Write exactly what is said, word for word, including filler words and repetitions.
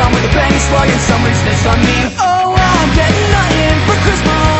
on with a bang and slug, and somebody snitched on me. Oh, I'm getting nothing for Christmas.